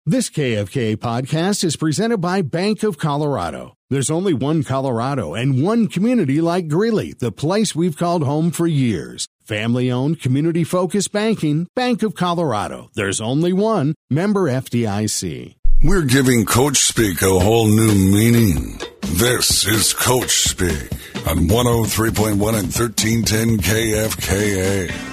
This KFK podcast is presented by Bank of Colorado. There's only one Colorado and one community like Greeley, the place we've called home for years. Family-owned, community-focused banking, Bank of Colorado. There's only one. Member FDIC. We're giving Coach Speak a whole new meaning. This is Coach Speak on 103.1 and 1310 KFKA.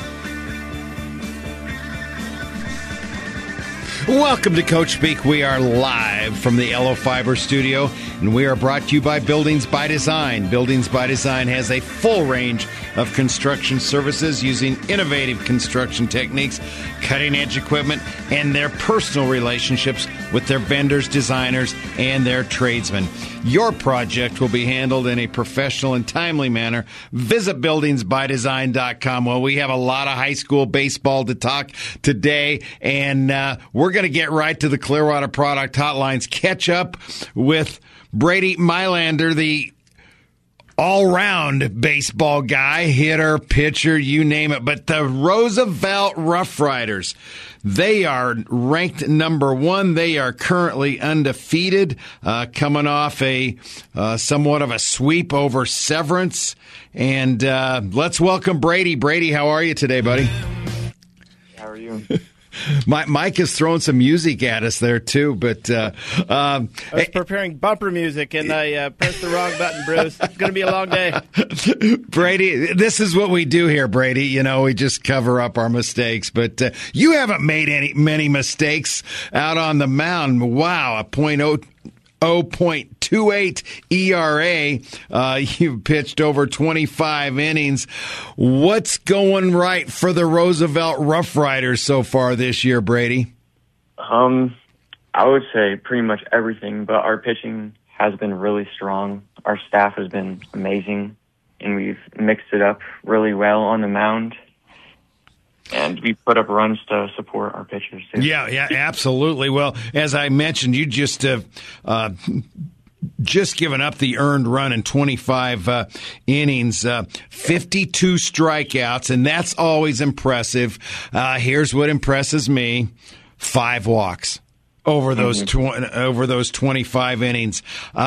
Welcome to Coach Speak. We are live from the Yellow Fiber studio, and we are brought to you by Buildings by Design. Buildings by Design has a full range of construction services using innovative construction techniques, cutting-edge equipment, and their personal relationships with their vendors, designers, and their tradesmen. Your project will be handled in a professional and timely manner. Visit buildingsbydesign.com. Well, we have a lot of high school baseball to talk today, and we're going to get right to the Clearwater Product Hotlines. Catch up with Brady Mylander, the all-round baseball guy, hitter, pitcher, you name it. But the Roosevelt Rough Riders, they are ranked number one. They are currently undefeated, coming off a somewhat of a sweep over Severance. And let's welcome Brady. Brady, how are you today, buddy? How are you? Mike is throwing some music at us there, too. But I was preparing bumper music, and I pressed the wrong button, Bruce. It's going to be a long day. Brady, this is what we do here, Brady. You know, we just cover up our mistakes. But you haven't made many mistakes out on the mound. Wow, a .028 ERA. You've pitched over 25 innings. What's going right for the Roosevelt Rough Riders so far this year, Brady? I would say pretty much everything, but our pitching has been really strong. Our staff has been amazing, and we've mixed it up really well on the mound. And we put up runs to support our pitchers, too. Yeah, absolutely. Well, as I mentioned, you just have just given up the earned run in 25 innings, 52 strikeouts, and that's always impressive. Here's what impresses me: 5 walks over those over those 25 innings.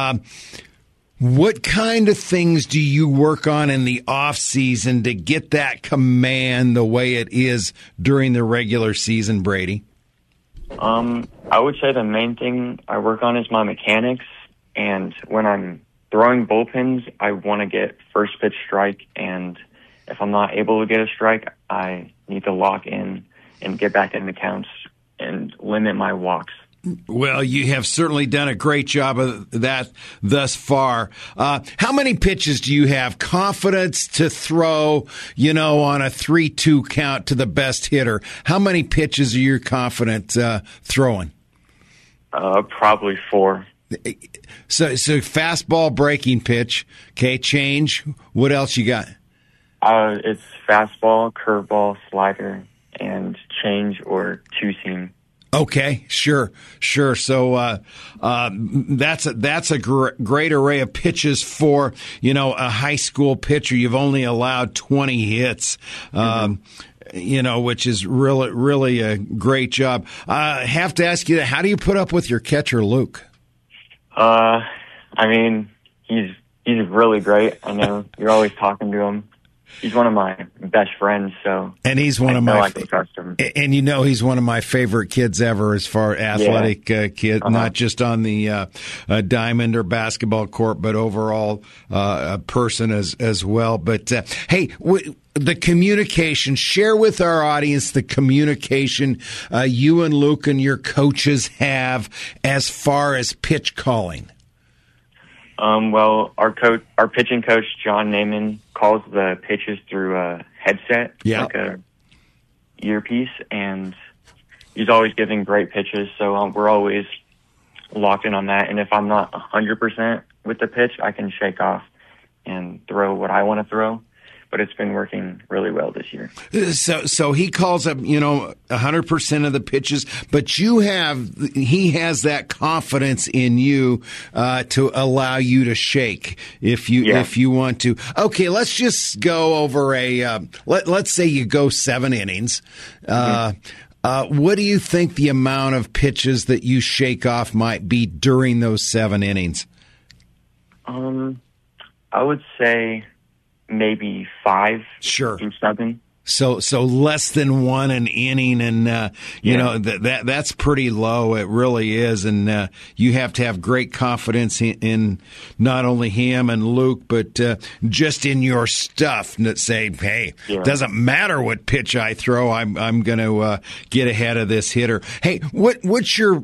What kind of things do you work on in the off season to get that command the way it is during the regular season, Brady? I would say the main thing I work on is my mechanics, and when I'm throwing bullpens, I want to get first pitch strike, and if I'm not able to get a strike, I need to lock in and get back in the counts and limit my walks. Well, you have certainly done a great job of that thus far. How many pitches do you have confidence to throw, on a 3-2 count to the best hitter? How many pitches are you confident throwing? Probably 4. So fastball, breaking pitch. Okay, change. What else you got? It's fastball, curveball, slider, and change or two-seam. Okay, sure. So that's a great array of pitches for a high school pitcher. You've only allowed 20 hits, which is really a great job. I have to ask you, how do you put up with your catcher, Luke? I mean, he's really great. I know you're always talking to him. He's one of my best friends, and he's one of I can trust him. And he's one of my favorite kids ever, as far athletic kid, not just on the diamond or basketball court, but overall a person as well. But hey. The communication, share with our audience the communication you and Luke and your coaches have as far as pitch calling. Well, our pitching coach, John Naiman, calls the pitches through a headset, like a earpiece, and he's always giving great pitches, so we're always locked in on that. And if I'm not 100% with the pitch, I can shake off and throw what I want to throw. But it's been working really well this year. So he calls up, 100% of the pitches, but he has that confidence in you to allow you to shake if you want to. Okay, let's just go over let's say you go 7 innings. What do you think the amount of pitches that you shake off might be during those 7 innings? I would say maybe 5 Sure. to 7. So less than 1 an inning, and you know that's pretty low. It really is, and you have to have great confidence in not only him and Luke, but just in your stuff. That say, hey, doesn't matter what pitch I throw, I'm going to get ahead of this hitter. Hey, what's your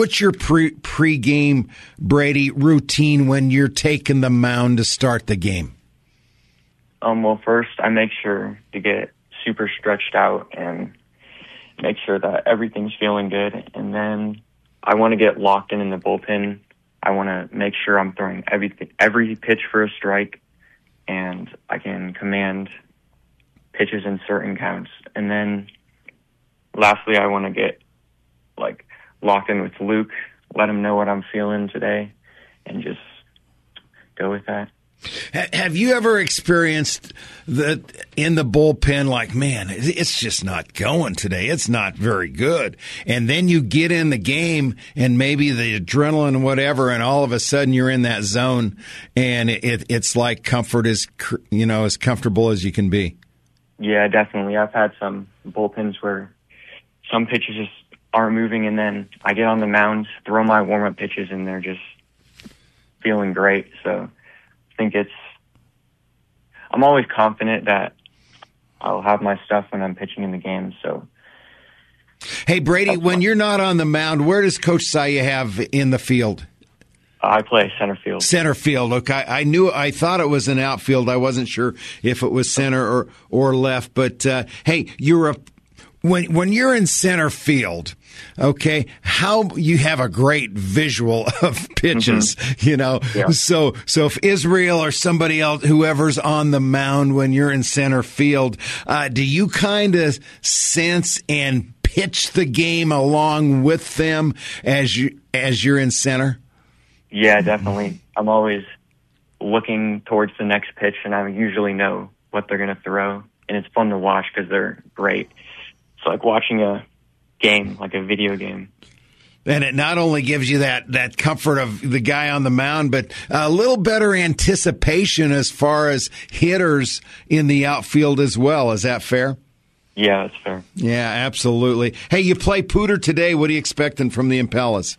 pre-game, Brady, routine when you're taking the mound to start the game? Well, first I make sure to get super stretched out and make sure that everything's feeling good. And then I want to get locked in the bullpen. I want to make sure I'm throwing every pitch for a strike, and I can command pitches in certain counts. And then lastly, I want to get locked in with Luke, let him know what I'm feeling today, and just go with that. Have you ever experienced that in the bullpen, like, man, it's just not going today. It's not very good. And then you get in the game and maybe the adrenaline, whatever, and all of a sudden you're in that zone and it's like comfort is, as comfortable as you can be. Yeah, definitely. I've had some bullpens where some pitches just aren't moving, and then I get on the mound, throw my warm-up pitches, and they're just feeling great. So I think I'm always confident that I'll have my stuff when I'm pitching in the game. So, hey, Brady, when you're not on the mound, where does Coach Saya have in the field? I play center field. Center field. Okay, I thought it was an outfield. I wasn't sure if it was center or left. But hey, when you're in center field, okay, how you have a great visual of pitches, Yeah. So if Israel or somebody else, whoever's on the mound when you're in center field, do you kind of sense and pitch the game along with them as you're in center? Yeah, definitely. I'm always looking towards the next pitch, and I usually know what they're going to throw, and it's fun to watch because they're great. It's like watching a game, like a video game. And it not only gives you that comfort of the guy on the mound, but a little better anticipation as far as hitters in the outfield as well. Is that fair? Yeah, that's fair. Yeah, absolutely. Hey, you play Pooter today. What are you expecting from the Impellas?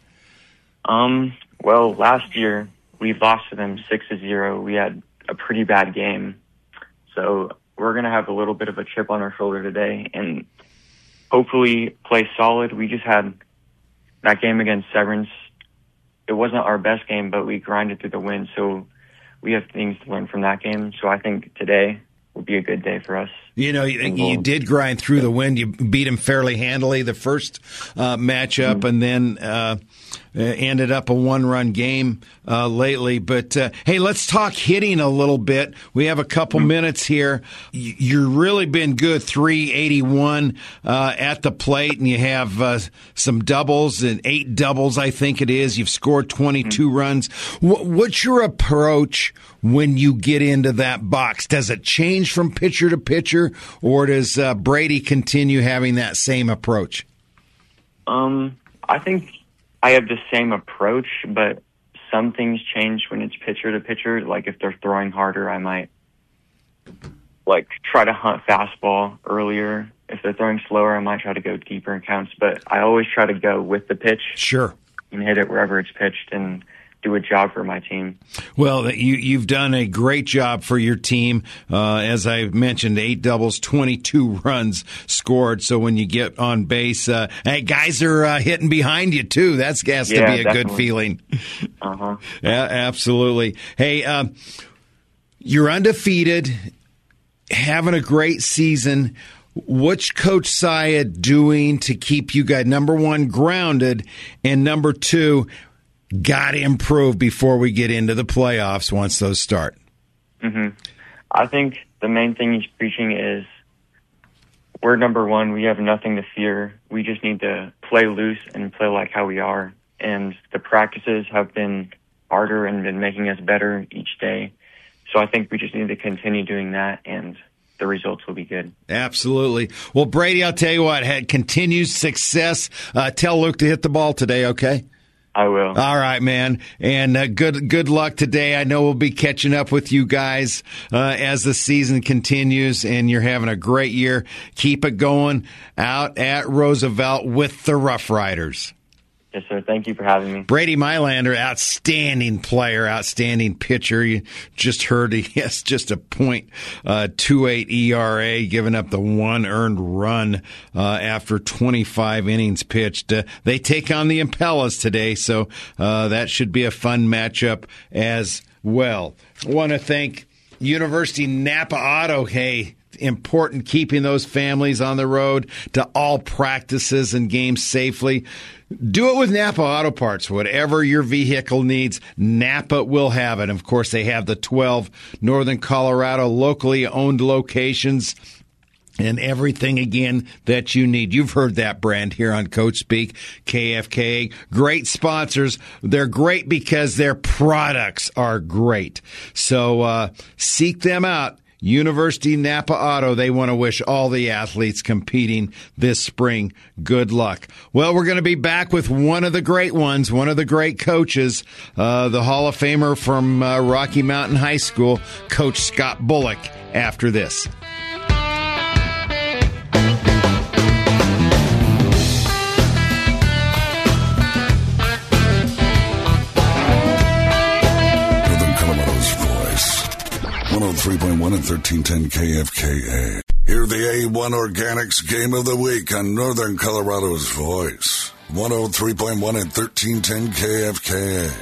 Well, last year we lost to them 6-0. We had a pretty bad game. So we're going to have a little bit of a chip on our shoulder today and hopefully play solid. We just had that game against Severance. It wasn't our best game, but we grinded through the win. So we have things to learn from that game. So I think today will be a good day for us. You did grind through the win. You beat him fairly handily the first matchup, and then ended up a one-run game lately. But, hey, let's talk hitting a little bit. We have a couple minutes here. You've really been good, 381 at the plate, and you have some doubles and 8 doubles, I think it is. You've scored 22 runs. What's your approach when you get into that box? Does it change from pitcher to pitcher, or does Brady continue having that same approach? I think I have the same approach, but some things change when it's pitcher to pitcher. Like if they're throwing harder, I might try to hunt fastball earlier. If they're throwing slower, I might try to go deeper in counts. But I always try to go with the pitch. Sure. And hit it wherever it's pitched and do a job for my team. Well, you've done a great job for your team. As I mentioned, 8 doubles, 22 runs scored. So when you get on base, hey, guys are hitting behind you too. That's has to be a definitely. good feeling. Uh-huh. Yeah, absolutely. Hey, you're undefeated, having a great season. What's Coach Saya doing to keep you guys, number one, grounded, and number two, got to improve before we get into the playoffs once those start? I think the main thing he's preaching is we're number one. We have nothing to fear. We just need to play loose and play like how we are. And the practices have been harder and been making us better each day. So I think we just need to continue doing that and the results will be good. Absolutely. Well, Brady, I'll tell you what, had continued success. Tell Luke to hit the ball today, okay? I will. All right, man. And good luck today. I know we'll be catching up with you guys as the season continues, and you're having a great year. Keep it going out at Roosevelt with the Rough Riders. Yes, sir. Thank you for having me. Brady Mylander, outstanding player, outstanding pitcher. You just heard he has just a .28 ERA, giving up the one earned run after 25 innings pitched. They take on the Impellas today, so that should be a fun matchup as well. I want to thank University Napa Auto. Hey, important keeping those families on the road to all practices and games safely. Do it with Napa Auto Parts. Whatever your vehicle needs, Napa will have it. Of course, they have the 12 Northern Colorado locally owned locations and everything, again, that you need. You've heard that brand here on Coach Speak, KFKA. Great sponsors. They're great because their products are great. So seek them out. University Napa Auto, they want to wish all the athletes competing this spring good luck. Well, we're going to be back with one of the great ones, one of the great coaches, the Hall of Famer from Rocky Mountain High School, Coach Scott Bullock, after this. Northern 103.1 and 1310 KFKA. Hear the A1 Organics Game of the Week on Northern Colorado's Voice. 103.1 and 1310 KFKA.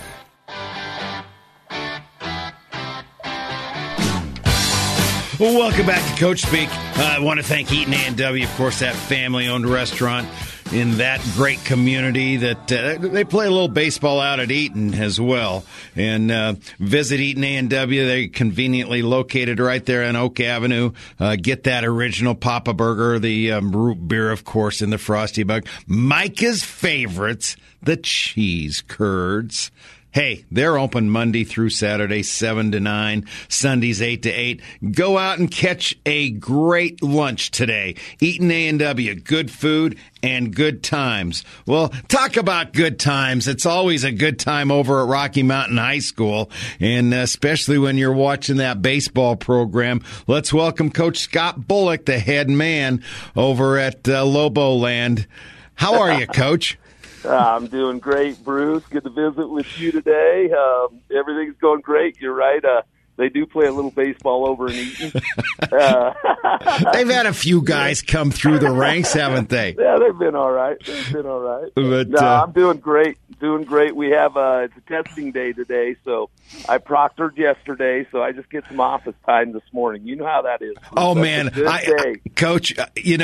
Well, welcome back to Coach Speak. I want to thank Eaton A&W, of course, that family-owned restaurant in that great community that they play a little baseball out at Eaton as well. And visit Eaton A&W. They're conveniently located right there on Oak Avenue. Get that original Papa Burger, the root beer, of course, and the Frosty Bug. Micah's favorites, the cheese curds. Hey, they're open Monday through Saturday, 7 to 9, Sundays 8 to 8. Go out and catch a great lunch today. Eaton A&W, good food and good times. Well, talk about good times. It's always a good time over at Rocky Mountain High School, and especially when you're watching that baseball program. Let's welcome Coach Scott Bullock, the head man over at Lobo Land. How are you, Coach? I'm doing great, Bruce. Good to visit with you today. Everything's going great. You're right. They do play a little baseball over in Eaton. They've had a few guys come through the ranks, haven't they? Yeah, they've been all right. But, I'm doing great. We have it's a testing day today, so I proctored yesterday, so I just get some office time this morning. You know how that is. Oh, man. Coach,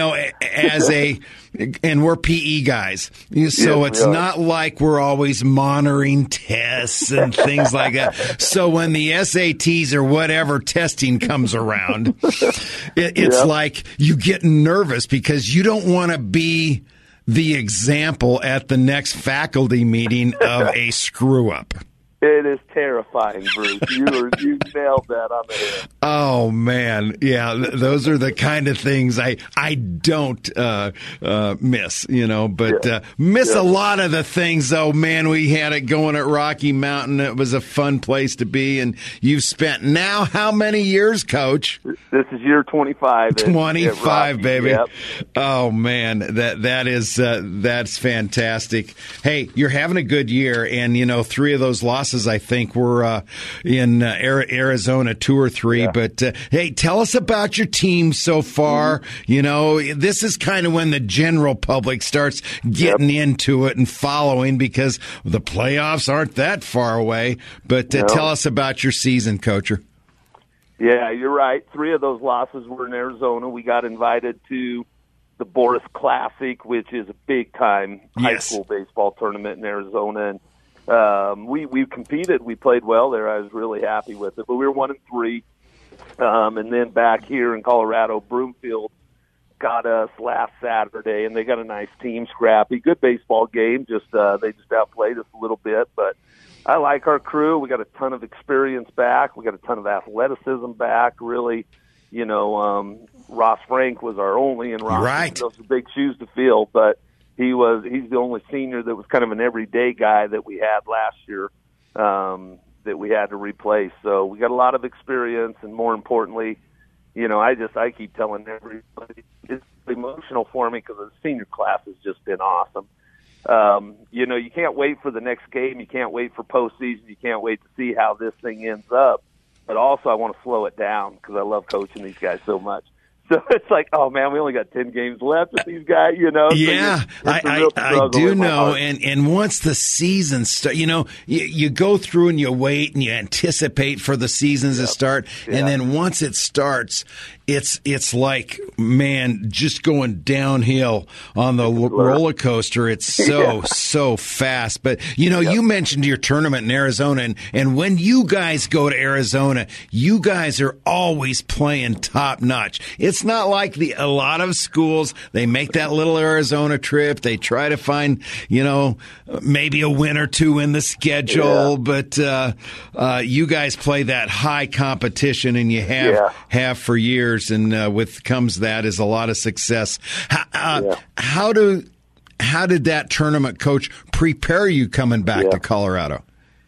and we're PE guys, so it's not like we're always monitoring tests and things like that. So when the SATs or whatever testing comes around, it's like you get nervous because you don't want to be the example at the next faculty meeting of a screw-up. It is terrifying, Bruce. You nailed that on the head. Oh, man. Yeah, those are the kind of things I don't miss, but miss a lot of the things, though. Man, we had it going at Rocky Mountain. It was a fun place to be, and you've spent now how many years, Coach? This is year 25. 25, baby. Yep. Oh, man, that's fantastic. Hey, you're having a good year, and, 3 of those losses, I think, were in Arizona, 2 or 3. Yeah. But, hey, tell us about your team so far. Mm-hmm. This is kind of when the general public starts getting into it and following because the playoffs aren't that far away. But tell us about your season, Coacher. Yeah, you're right. 3 of those losses were in Arizona. We got invited to the Boris Classic, which is a big-time high school baseball tournament in Arizona. And we competed. We played well there. I was really happy with it. But we were 1-3. And then back here in Colorado, Broomfield got us last Saturday, and they got a nice team, scrappy, good baseball game. They just outplayed us a little bit. But I like our crew. We got a ton of experience back. We got a ton of athleticism back. Really Ross Frank was our only, and Ross, right. Those are big shoes to fill, but he's the only senior that was kind of an everyday guy that we had last year that we had to replace. So we got a lot of experience, and more importantly, I keep telling everybody it's emotional for me because the senior class has just been awesome. You can't wait for the next game. You can't wait for postseason. You can't wait to see how this thing ends up. But also I want to slow it down because I love coaching these guys so much. So it's like, oh, man, we only got 10 games left with these guys, Yeah, so I do know. And once the season starts, you go through and you wait and you anticipate for the seasons to start. And then once it starts, it's like, man, just going downhill on the roller coaster. It's so fast. But, you mentioned your tournament in Arizona. And when you guys go to Arizona, you guys are always playing top notch. It's not like a lot of schools, they make that little Arizona trip. They try to find, maybe a win or two in the schedule. But you guys play that high competition, and you have for years. And with comes that is a lot of success. How did that tournament coach prepare you coming back to Colorado?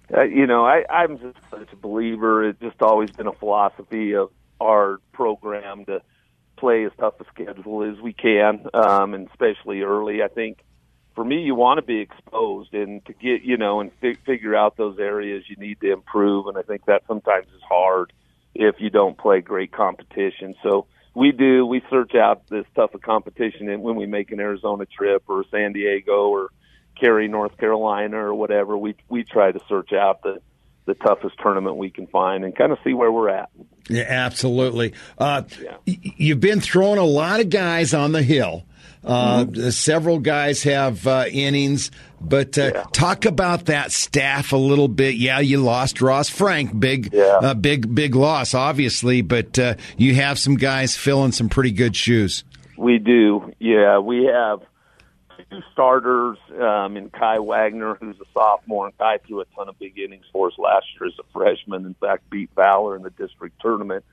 I'm just such a believer. It's just always been a philosophy of our program to play as tough a schedule as we can, and especially early. I think for me, you want to be exposed and to get, and figure out those areas you need to improve. And I think that sometimes is hard if you don't play great competition. So we search out this tough a competition, and when we make an Arizona trip or San Diego or Cary, North Carolina or whatever, we try to search out the toughest tournament we can find and kind of see where we're at. Yeah, absolutely. You've been throwing a lot of guys on the hill. Several guys have innings, but talk about that staff a little bit. Yeah, you lost Ross Frank, big loss, obviously, but you have some guys filling some pretty good shoes. We do. Yeah, we have two starters in Kai Wagner, who's a sophomore, and Kai threw a ton of big innings for us last year as a freshman. In fact, beat Valor in the district tournament.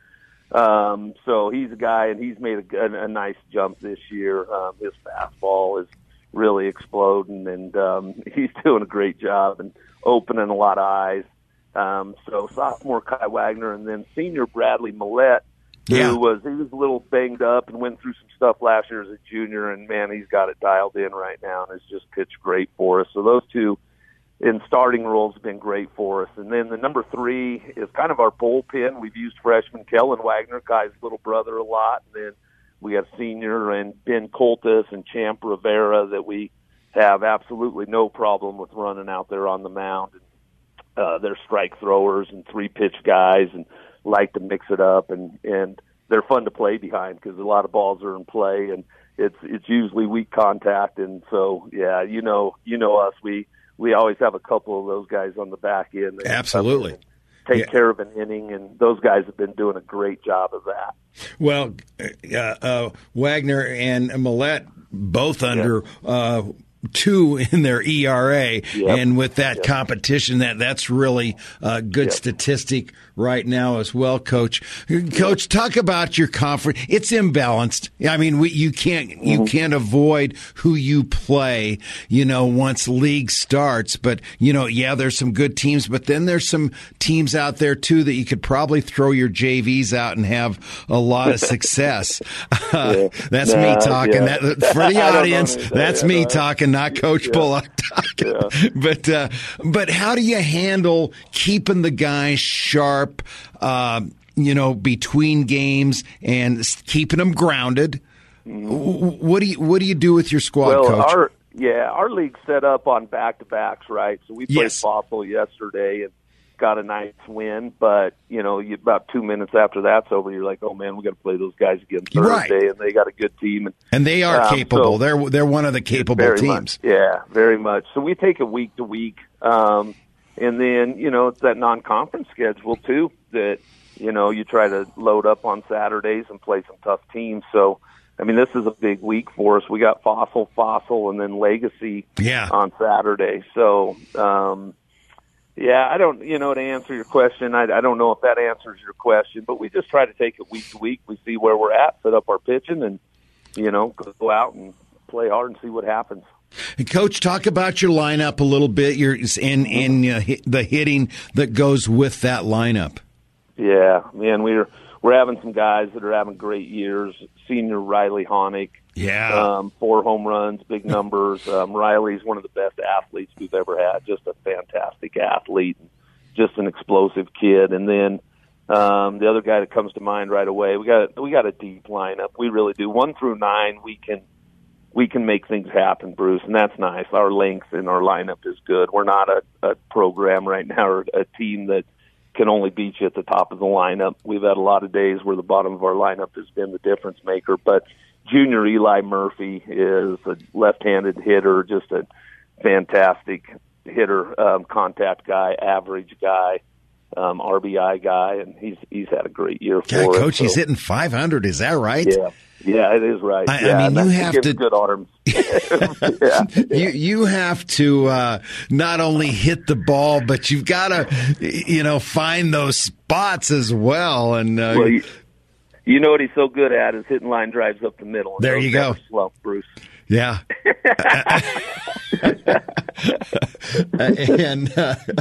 So he's a guy, and he's made a nice jump this year. His fastball is really exploding, and he's doing a great job and opening a lot of eyes. So sophomore Kai Wagner, and then senior Bradley Millette, he was a little banged up and went through some stuff last year as a junior, and man, he's got it dialed in right now and has just pitched great for us. So those two in starting roles have been great for us. And then the number 3 is kind of our bullpen. We've used freshman Kellen Wagner, Kai's little brother, a lot. And then we have senior and Ben Coltis and Champ Rivera that we have absolutely no problem with running out there on the mound. They're strike throwers and 3-pitch guys and like to mix it up, and they're fun to play behind because a lot of balls are in play, and it's usually weak contact. And so, us, we always have a couple of those guys on the back end. Absolutely. Take care of an inning, and those guys have been doing a great job of that. Well, Wagner and Millette both under 2 in their ERA, and with that competition, that's really a good statistic right now as well, Coach. Coach, talk about your conference. It's imbalanced. I mean, you can't avoid who you play, once league starts. But, there's some good teams, but then there's some teams out there, too, that you could probably throw your JVs out and have a lot of success. That's me talking. For the audience, that's me talking, not Coach Bullock talking. But how do you handle keeping the guys sharp, between games and keeping them grounded? What do you do with your squad, Coach? Our league's set up on back-to-backs, right? So we played Fossil yesterday and got a nice win, but about 2 minutes after that's over, you're like, oh man, we got to play those guys again Thursday, and they got a good team, and they are capable. So they're one of the capable teams. Very much. So we take it week to week, and then it's that non-conference schedule too that you try to load up on Saturdays and play some tough teams. So I mean, this is a big week for us. We got Fossil, and then Legacy on Saturday. So. Yeah, I don't, to answer your question, I don't know if that answers your question, but we just try to take it week to week. We see where we're at, set up our pitching, and, go out and play hard and see what happens. And Coach, talk about your lineup a little bit. The hitting that goes with that lineup. Yeah, man, we're having some guys that are having great years. Senior Riley Honig, 4 home runs, big numbers. Riley's one of the best athletes we've ever had. Just a fantastic athlete, just an explosive kid. And then the other guy that comes to mind right away, we got a deep lineup. We really do. 1 through 9, we can make things happen, Bruce, and that's nice. Our length in our lineup is good. We're not a program right now or a team that can only beat you at the top of the lineup. We've had a lot of days where the bottom of our lineup has been the difference maker, but junior Eli Murphy is a left-handed hitter, just a fantastic hitter, contact guy, average guy, RBI guy, and he's had a great year for us. Coach, he's hitting 500, is that right? Yeah, it is right. I mean, you have to good arms. You have to not only hit the ball, but you've got to, find those spots as well. And you know what he's so good at is hitting line drives up the middle. There you go, slump, Bruce. Yeah. And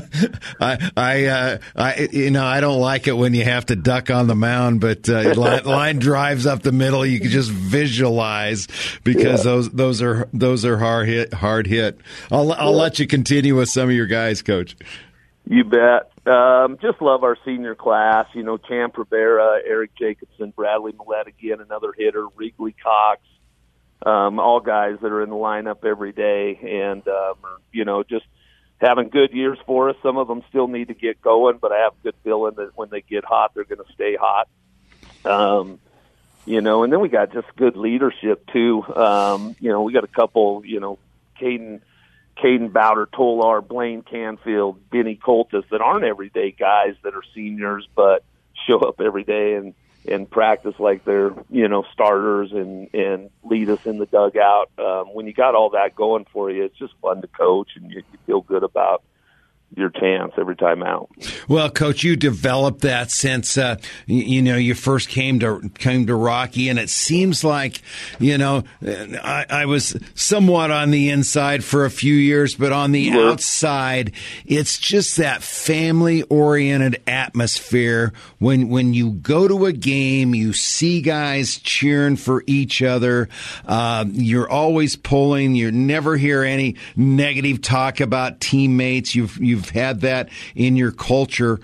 I don't like it when you have to duck on the mound, but line drives up the middle, you can just visualize because those are hard hit. I'll let you continue with some of your guys, Coach. You bet. Just love our senior class. Champ Rivera, Eric Jacobson, Bradley Millette again, another hitter, Wrigley Cox. All guys that are in the lineup every day and, just having good years for us. Some of them still need to get going, but I have a good feeling that when they get hot, they're going to stay hot. And then we got just good leadership too. We got a couple, Caden Bowder, Tolar, Blaine Canfield, Benny Coltis that aren't everyday guys that are seniors, but show up every day and practice like they're, starters and lead us in the dugout. When you got all that going for you, it's just fun to coach and you feel good about your chance every time out. Well, Coach, you developed that since you first came to Rocky, and it seems like I was somewhat on the inside for a few years, but on the outside, it's just that family-oriented atmosphere. When you go to a game, you see guys cheering for each other. You're always pulling. You never hear any negative talk about teammates. You've had that in your culture,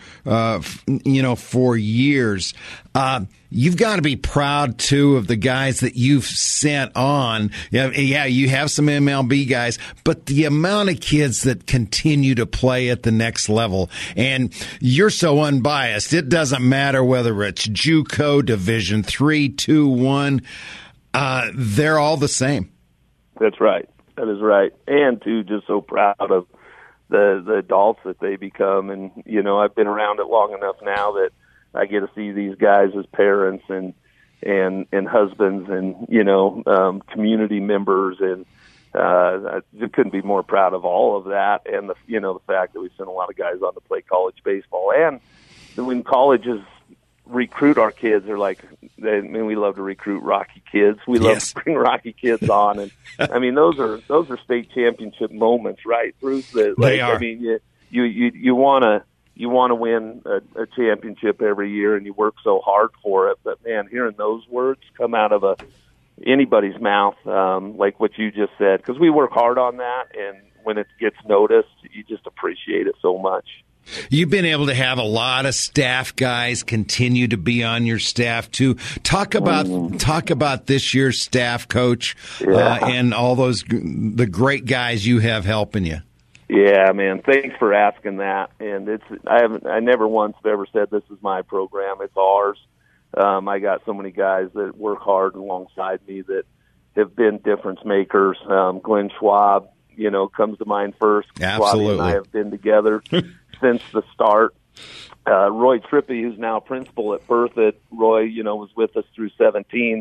for years. You've got to be proud, too, of the guys that you've sent on. Yeah, you have some MLB guys, but the amount of kids that continue to play at the next level. And you're so unbiased. It doesn't matter whether it's JUCO, Division III, 2, 1. They're all the same. That's right. That is right. And, too, just so proud of the adults that they become. And, I've been around it long enough now that I get to see these guys as parents and husbands and, community members. And I couldn't be more proud of all of that. And, the fact that we sent a lot of guys on to play college baseball. And when colleges recruit our kids, they're like, we love to recruit Rocky kids. We love to bring Rocky kids on. And, those are state championship moments, right, Bruce? They are. You want to win a championship every year, and you work so hard for it. But man, hearing those words come out of anybody's mouth, like what you just said, because we work hard on that, and when it gets noticed, you just appreciate it so much. You've been able to have a lot of staff guys continue to be on your staff too. Talk about this year's staff, Coach, and all the great guys you have helping you. Yeah, man. Thanks for asking that. And I never once have ever said this is my program. It's ours. I got so many guys that work hard alongside me that have been difference makers. Glenn Schwab, comes to mind first. Absolutely. Schwab and I have been together since the start. Roy Trippi, who's now principal at Berthoud. Roy, was with us through 17.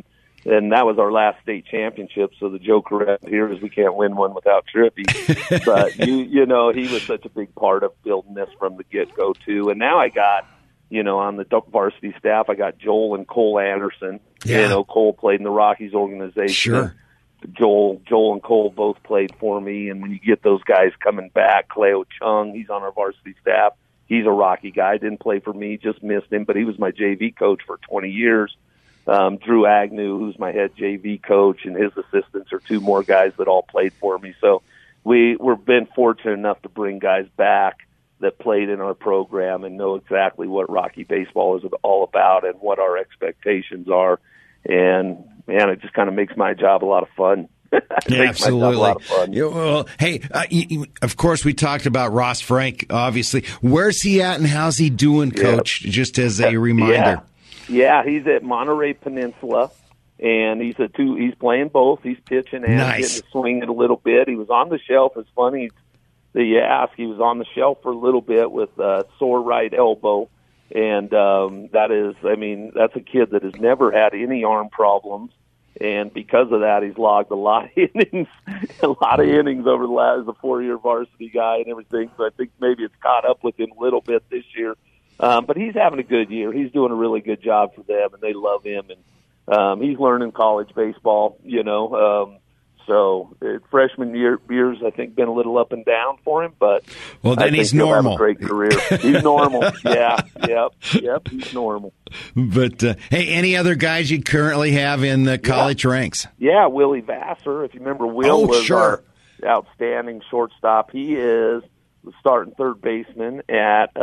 And that was our last state championship, so the joke around here is we can't win one without Trippy. But, you know, he was such a big part of building this from the get-go, too. And now I got, you know, on the varsity staff, I got Joel and Cole Anderson. Yeah. You know, Cole played in the Rockies organization. Sure. Joel and Cole both played for me, and when you get those guys coming back, Cleo Chung, he's on our varsity staff. He's a Rocky guy, didn't play for me, just missed him, but he was my JV coach for 20 years. Drew Agnew, who's my head JV coach, and his assistants are two more guys that all played for me. So we've been fortunate enough to bring guys back that played in our program and know exactly what Rocky baseball is all about and what our expectations are. And, man, it just kind of makes my job a lot of fun. Yeah, absolutely. A lot of fun. Yeah, well, hey, of course, we talked about Ross Frank, obviously. Where's he at and how's he doing, Coach, just as a reminder? Yeah, he's at Monterey Peninsula, and he's playing both. He's pitching and getting to swing it a little bit. He was on the shelf. It's funny that you ask. He was on the shelf for a little bit with a sore right elbow, and that's a kid that has never had any arm problems, and because of that, he's logged a lot of innings over the last, as a 4-year varsity guy and everything. So I think maybe it's caught up with him a little bit this year. But he's having a good year. He's doing a really good job for them, and they love him. And he's learning college baseball, you know. So freshman years, I think, been a little up and down for him. But well, then he's He'll normal. have a great career. He's normal. Yep. He's normal. But hey, any other guys you currently have in the college ranks? Yeah, Willie Vassar. If you remember, Will was our outstanding shortstop. He is the starting third baseman at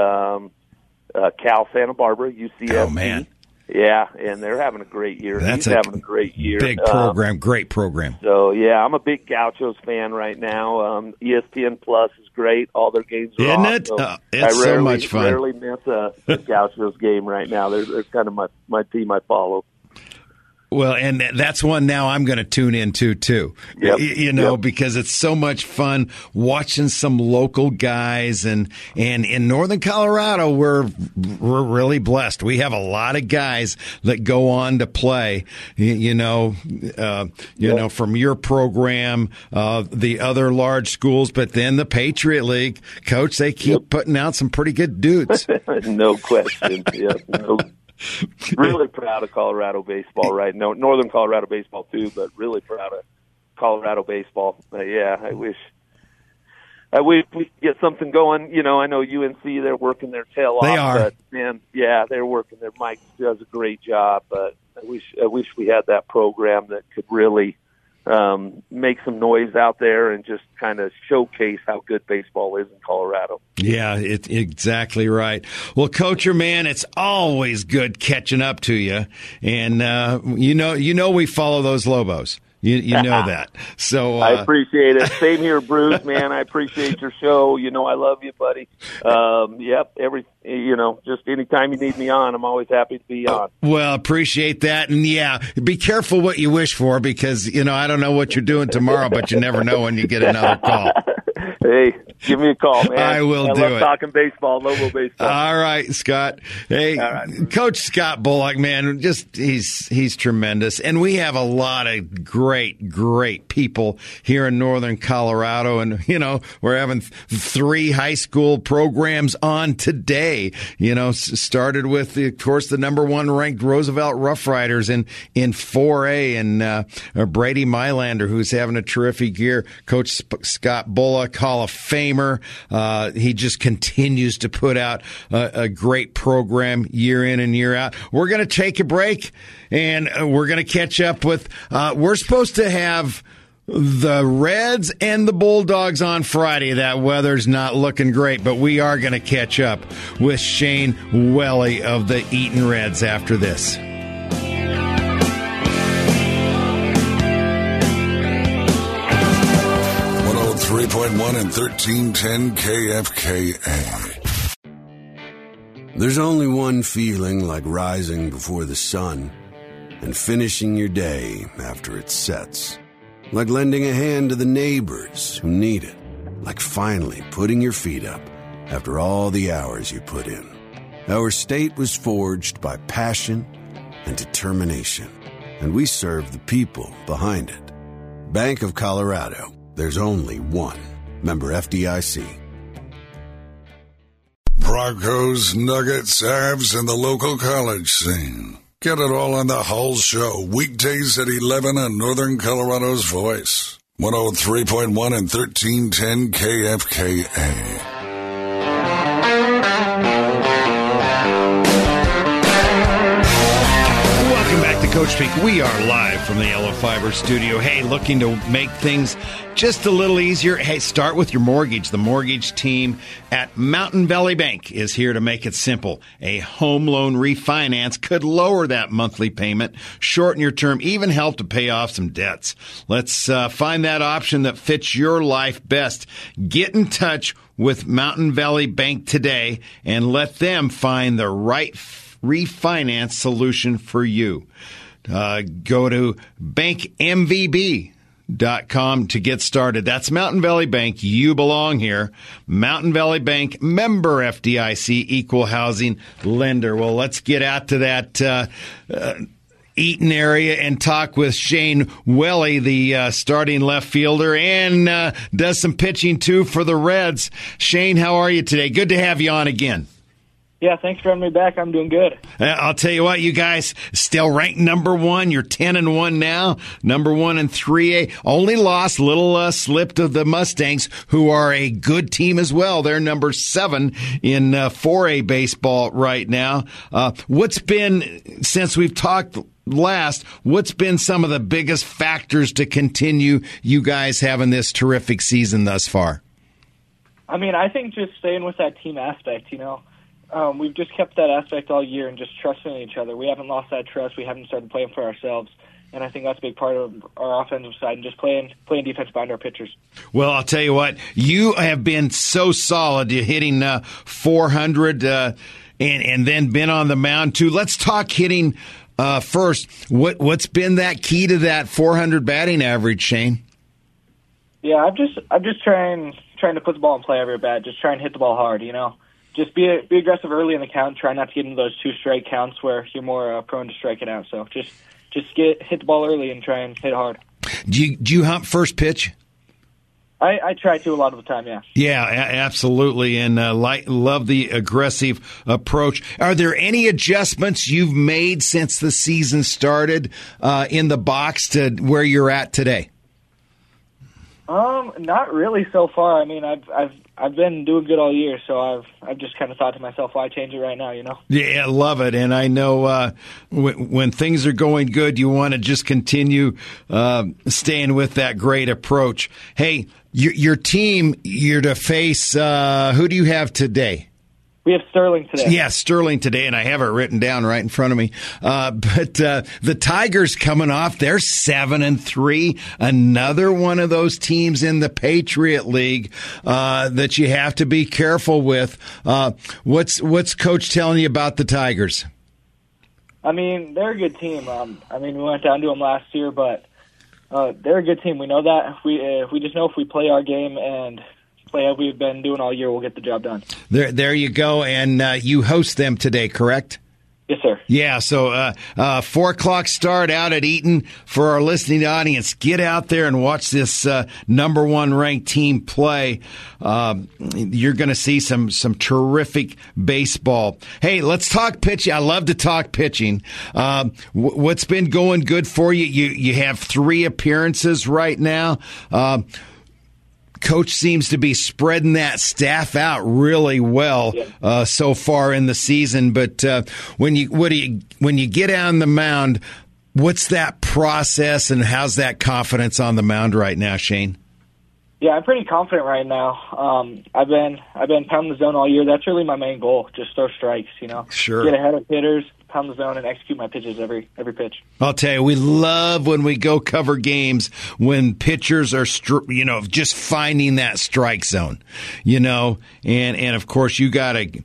Cal Santa Barbara, UCSC. Oh, man. Yeah, and they're having a great year. He's having a great year. Big program, great program. So, yeah, I'm a big Gauchos fan right now. ESPN Plus is great. All their games are Isn't on. it? So It's so much fun. I rarely miss a Gauchos game right now. They're kind of my team I follow. Well, and that's one now I'm going to tune into too, because it's so much fun watching some local guys, and in Northern Colorado, we're really blessed. We have a lot of guys that go on to play, from your program, the other large schools, but then the Patriot League, Coach, they keep putting out some pretty good dudes. No question. Really proud of Colorado baseball right now. Northern Colorado baseball too, but really proud of Colorado baseball. I wish we could get something going. You know, I know UNC, they're working their tail off. They are. But, man, they're working their Mike does a great job, but I wish we had that program that could really make some noise out there and just kind of showcase how good baseball is in Colorado. Yeah, exactly right. Well, Coacher, man, it's always good catching up to you, and you know we follow those Lobos. You know that. So I appreciate it. Same here, Bruce, man. I appreciate your show. You know I love you, buddy. Just anytime you need me on, I'm always happy to be on. Well, appreciate that. And be careful what you wish for, because, I don't know what you're doing tomorrow, but you never know when you get another call. Hey, give me a call, man. I will do it. I love talking baseball, Lobo baseball. All right, Scott. Hey, Coach Scott Bullock, man, he's tremendous. And we have a lot of great people here in Northern Colorado. And, we're having 3 high school programs on today. Started with, of course, the number 1 ranked Roosevelt Rough Riders in 4A, and Brady Mylander, who's having a terrific year. Coach Scott Bullock, Hall of Famer. He just continues to put out a great program year in and year out. We're going to take a break, and we're going to catch up with, we're supposed to have the Reds and the Bulldogs on Friday. That weather's not looking great, but we are going to catch up with Shane Welly of the Eaton Reds after this. 3.1 and 1310 KFKA. There's only one feeling like rising before the sun and finishing your day after it sets. Like lending a hand to the neighbors who need it. Like finally putting your feet up after all the hours you put in. Our state was forged by passion and determination. and we serve the people behind it. Bank of Colorado. There's only one. Member FDIC. Broncos, Nuggets, Avs, and the local college scene. Get it all on the Hull Show, weekdays at 11 on Northern Colorado's Voice. 103.1 and 1310 KFKA. Coach Speak. We are live from the Yellow Fiber studio. Hey, looking to make things just a little easier? Hey, start with your mortgage. The mortgage team at Mountain Valley Bank is here to make it simple. A home loan refinance could lower that monthly payment, shorten your term, even help to pay off some debts. Let's find that option that fits your life best. Get in touch with Mountain Valley Bank today and let them find the right refinance solution for you. Go to bankmvb.com to get started. That's Mountain Valley Bank. You belong here. Mountain Valley Bank, member FDIC, equal housing lender. Well, let's get out to that Eaton area and talk with Shane Welly, the starting left fielder, and does some pitching too for the Reds. Shane, how are you today? Good to have you on again. Yeah, thanks for having me back. I'm doing good. I'll tell you what, you guys still ranked number one. You're 10-1 now, number one in 3A. Only lost, little slip to the Mustangs, who are a good team as well. They're number 7 in 4A baseball right now. What's been, since we've talked last, what's been some of the biggest factors to continue you guys having this terrific season thus far? I mean, I think just staying with that team aspect, we've just kept that aspect all year and just trusting each other. We haven't lost that trust. We haven't started playing for ourselves. And I think that's a big part of our offensive side and just playing defense behind our pitchers. Well, I'll tell you what, you have been so solid. You're hitting 400 and then been on the mound too. Let's talk hitting first. What's been that key to that 400 batting average, Shane? Yeah, I'm just trying to put the ball in play every bat. Just try and hit the ball hard, Just be aggressive early in the count. Try not to get into those 2 strike counts where you're more prone to striking out. So just hit the ball early and try and hit hard. Do you hump first pitch? I try to a lot of the time, yeah. Yeah, absolutely, and love the aggressive approach. Are there any adjustments you've made since the season started in the box to where you're at today? Not really so far. I mean, I've been doing good all year, so I've just kind of thought to myself, why change it right now, Yeah, I love it, and I know when things are going good, you want to just continue staying with that great approach. Hey, your team, you're to face, who do you have today? We have Sterling today. Yeah, Sterling today, and I have it written down right in front of me. But the Tigers coming off, they're 7-3. Another one of those teams in the Patriot League that you have to be careful with. What's Coach telling you about the Tigers? I mean, they're a good team. We went down to them last year, but they're a good team. We know that. We just know if we play our game and play how we've been doing all year, we'll get the job done. There you go, and you host them today, correct? Yes, sir. Yeah, so 4 o'clock start out at Eaton. For our listening audience, get out there and watch this number 1 ranked team play. You're going to see some terrific baseball. Hey, let's talk pitching. I love to talk pitching. What's been going good for you? You have 3 appearances right now. Coach seems to be spreading that staff out really well so far in the season. But when you get on the mound, what's that process and how's that confidence on the mound right now, Shane? Yeah, I'm pretty confident right now. I've been pounding the zone all year. That's really my main goal. Just throw strikes, Sure. Get ahead of hitters, pound the zone, and execute my pitches every pitch. I'll tell you, we love when we go cover games when pitchers are, just finding that strike zone, and of course you got to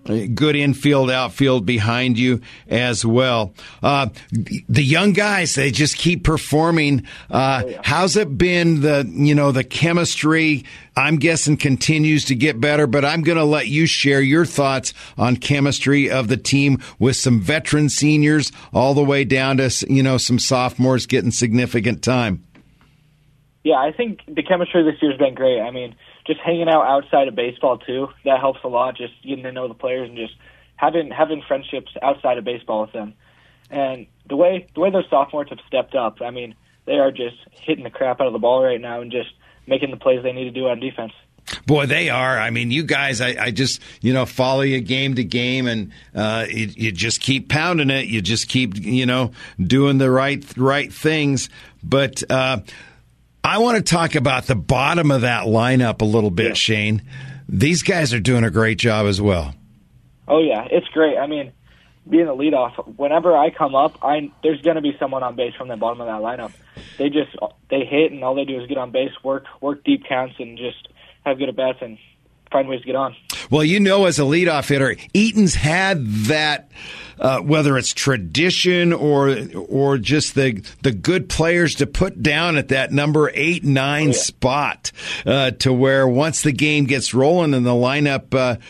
good infield, outfield behind you as well. The young guys, they just keep performing. How's it been? The chemistry, I'm guessing, continues to get better, but I'm going to let you share your thoughts on chemistry of the team with some veteran seniors all the way down to, some sophomores getting significant time. Yeah, I think the chemistry this year has been great. I mean, just hanging out outside of baseball too, that helps a lot. Just getting to know the players and just having friendships outside of baseball with them. And the way those sophomores have stepped up, I mean, they are just hitting the crap out of the ball right now and just making the plays they need to do on defense. Boy, they are. I mean, you guys, I just, follow you game to game, and you just keep pounding it. You just keep, doing the right things. But I want to talk about the bottom of that lineup a little bit, Shane. These guys are doing a great job as well. Oh, yeah, it's great. I mean, being a leadoff, whenever I come up, there's going to be someone on base from the bottom of that lineup. They hit, and all they do is get on base, work deep counts, and just have good at-bats and find ways to get on. Well, as a leadoff hitter, Eaton's had that, whether it's tradition or just the good players to put down at that number 8, 9 spot, to where once the game gets rolling and the lineup,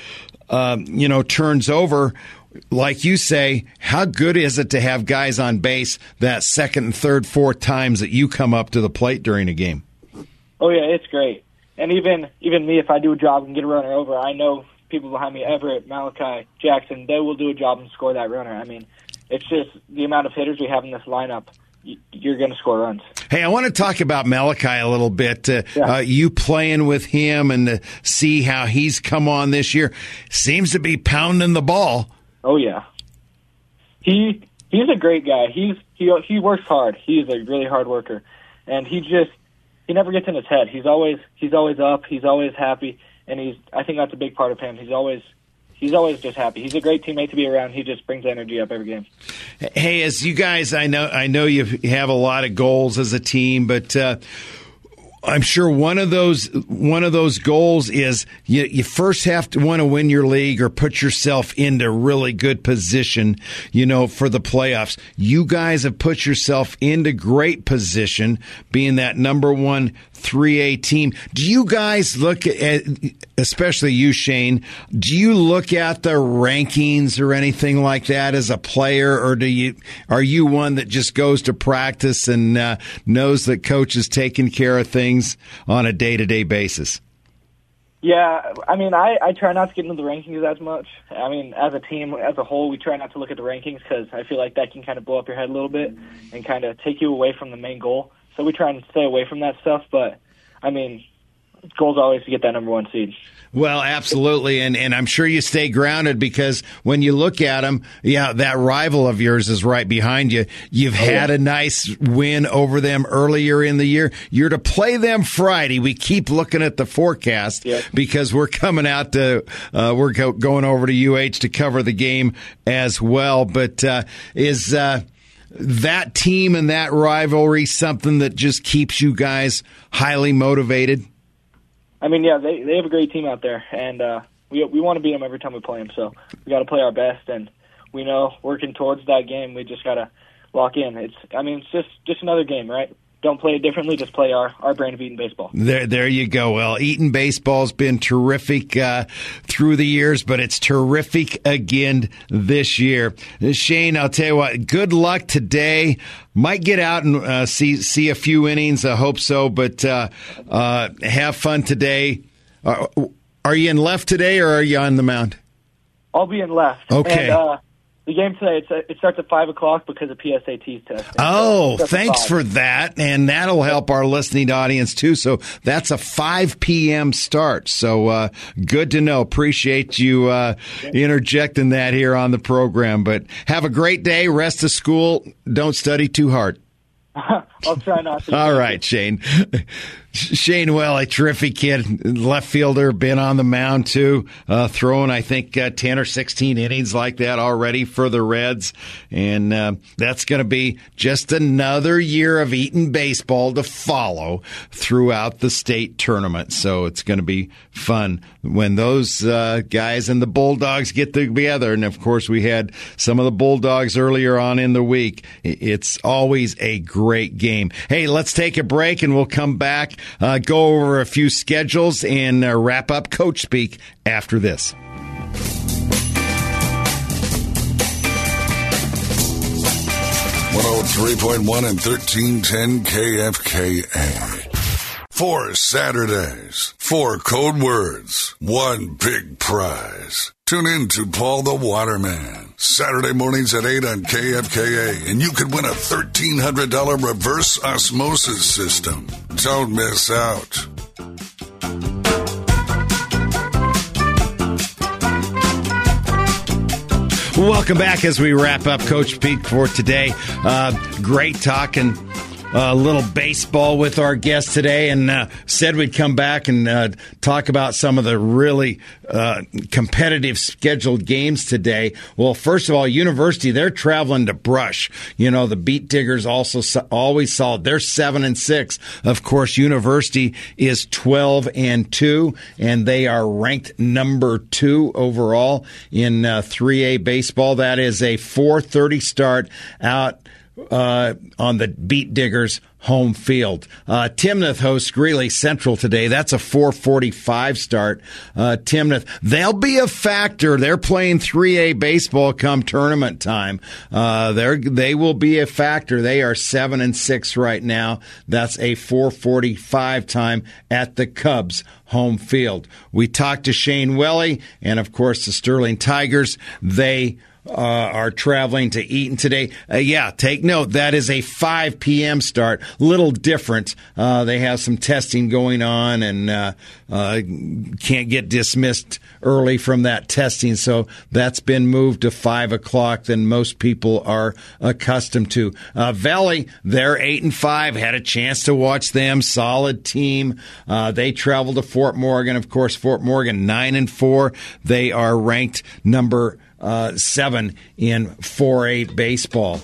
turns over, like you say, how good is it to have guys on base that second and third, fourth times that you come up to the plate during a game? Oh, yeah, it's great. And even me, if I do a job and get a runner over, I know people behind me, Everett, Malachi, Jackson, they will do a job and score that runner. I mean, it's just the amount of hitters we have in this lineup, you're going to score runs. Hey, I want to talk about Malachi a little bit. You playing with him and to see how he's come on this year. Seems to be pounding the ball. Oh, yeah. He's a great guy. He works hard. He's a really hard worker. And he never gets in his head. He's always up. He's always happy, and I think that's a big part of him. He's always just happy. He's a great teammate to be around. He just brings energy up every game. Hey, as you guys, I know you have a lot of goals as a team, but I'm sure one of those goals is you first have to want to win your league or put yourself into really good position, for the playoffs. You guys have put yourself into great position, being that number 1 3A team. Do you guys look at, especially you, Shane, do you look at the rankings or anything like that as a player, or are you one that just goes to practice and knows that coach is taking care of things on a day-to-day basis? Yeah, I mean, I try not to get into the rankings as much. I mean, as a team, as a whole, we try not to look at the rankings because I feel like that can kind of blow up your head a little bit and kind of take you away from the main goal. So we try and stay away from that stuff, but, I mean, the goal is always to get that number 1 seed. Well, absolutely, and I'm sure you stay grounded because when you look at them, that rival of yours is right behind you. You've had a nice win over them earlier in the year. You're to play them Friday. We keep looking at the forecast because we're coming out to we're going over to UH to cover the game as well. But is that team and that rivalry something that just keeps you guys highly motivated? I mean, yeah, they have a great team out there, and we want to beat them every time we play them. So we got to play our best, and we know working towards that game, we just got to lock in. It's just another game, right? Don't play it differently. Just play our brand of Eaton baseball. There you go. Well, Eaton baseball's been terrific through the years, but it's terrific again this year. Shane, I'll tell you what. Good luck today. Might get out and see a few innings. I hope so, but have fun today. Are you in left today, or are you on the mound? I'll be in left. Okay. And, the game today, it starts at 5 o'clock because of PSAT testing. Oh, thanks for that, and that'll help our listening audience too. So that's a 5 p.m. start. So good to know. Appreciate you interjecting that here on the program. But have a great day. Rest of school. Don't study too hard. I'll try not to. All right, Shane. Shane Well, a terrific kid, left fielder, been on the mound too, throwing, I think, 10 or 16 innings like that already for the Reds. And that's going to be just another year of Eaton baseball to follow throughout the state tournament. So it's going to be fun when those guys and the Bulldogs get together. And, of course, we had some of the Bulldogs earlier on in the week. It's always a great game. Hey, let's take a break, and we'll come back, go over a few schedules, and wrap up Coach Speak after this. .103.1 and 1310 KFKA. 4 Saturdays, 4 code words, 1 big prize. Tune in to Paul the Waterman, Saturday mornings at 8 on KFKA, and you could win a $1,300 reverse osmosis system. Don't miss out. Welcome back as we wrap up Coach Speak for today. Great talking a little baseball with our guest today, and said we'd come back and talk about some of the really competitive scheduled games today. Well, first of all, University, they're traveling to Brush. You know, the Beat Diggers also always solid. They're 7-6. Of course, University is 12-2, and they are ranked number 2 overall in 3A baseball. That is a 4:30 start out on the Beat Diggers home field. Timnath hosts Greeley Central today. That's a 4:45 start. Timnath, they'll be a factor. They're playing 3A baseball come tournament time. They will be a factor. They are 7-6 right now. That's a 4:45 time at the Cubs home field. We talked to Shane Welly and, of course, the Sterling Tigers. They are traveling to Eaton today. Take note. That is a 5 p.m. start. Little different. They have some testing going on and can't get dismissed early from that testing. So that's been moved to 5 o'clock than most people are accustomed to. Valley, they're 8-5. Had a chance to watch them. Solid team. They travel to Fort Morgan. Of course, Fort Morgan 9-4. They are ranked number 7 in 4A baseball.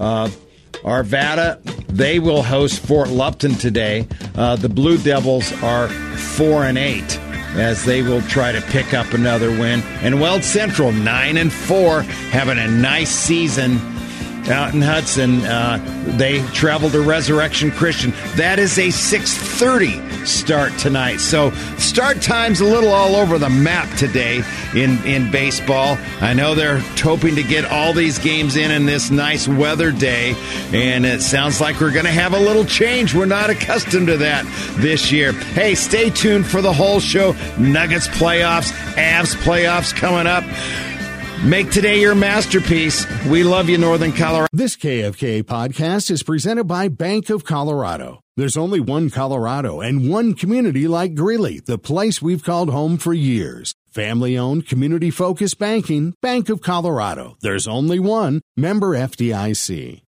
Arvada, they will host Fort Lupton today. The Blue Devils are 4-8 as they will try to pick up another win. And Weld Central 9-4, having a nice season out in Hudson. They travel to Resurrection Christian. That is a 6:30 start tonight. So start time's a little all over the map today in baseball. I know they're hoping to get all these games in this nice weather day, and it sounds like we're going to have a little change. We're not accustomed to that this year. Hey, stay tuned for the whole show. Nuggets playoffs, Avs playoffs coming up. Make today your masterpiece. We love you, Northern Colorado. This KFK podcast is presented by Bank of Colorado. There's only one Colorado and one community like Greeley, the place we've called home for years. Family-owned, community-focused banking, Bank of Colorado. There's only one. Member FDIC.